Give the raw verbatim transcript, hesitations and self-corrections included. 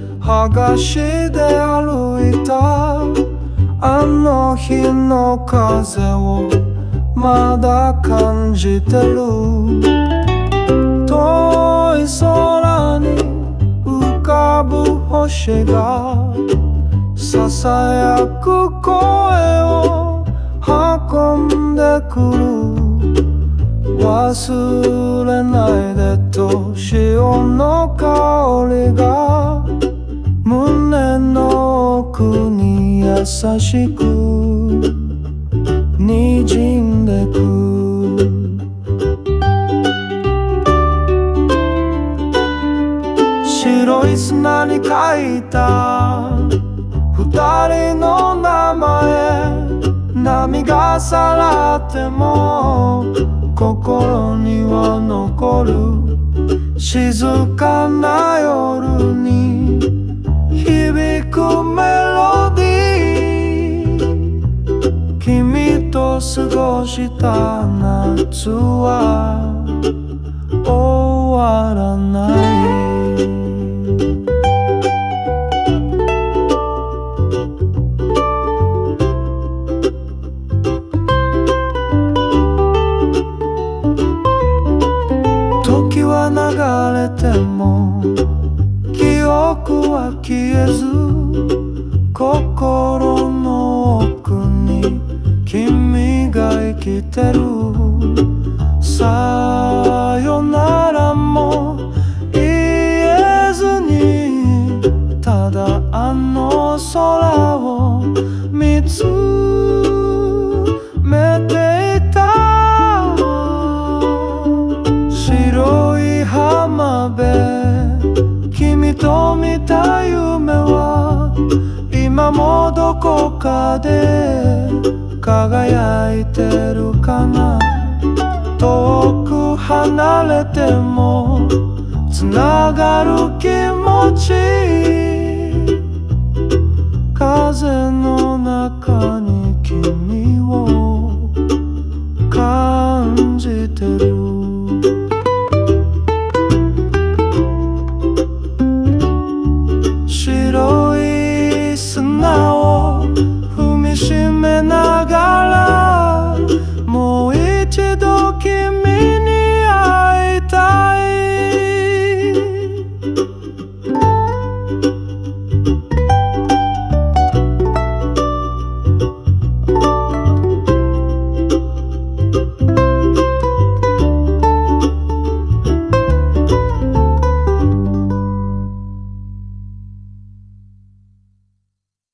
裸足で歩いたあの日の風をまだ感じてる。遠い空に浮かぶ星がささやく声を運んでくる。忘れないでと潮の香りが胸の奥に優しく滲んでく。白い砂に書いた二人の名前、波がさらっても心には残る。静かな夜に響くメロディー。君と過ごした夏は終わらない。時は流れても記憶は消えず、心の奥に君が生きてる。さよならも言えずにただあの空を見つめていた。白い浜辺、君と見た夢は今もどこかで輝いてるかな。遠く離れてもつながる気持ち、風の中に君を感じてる。白い砂を踏みしめながらもう一度君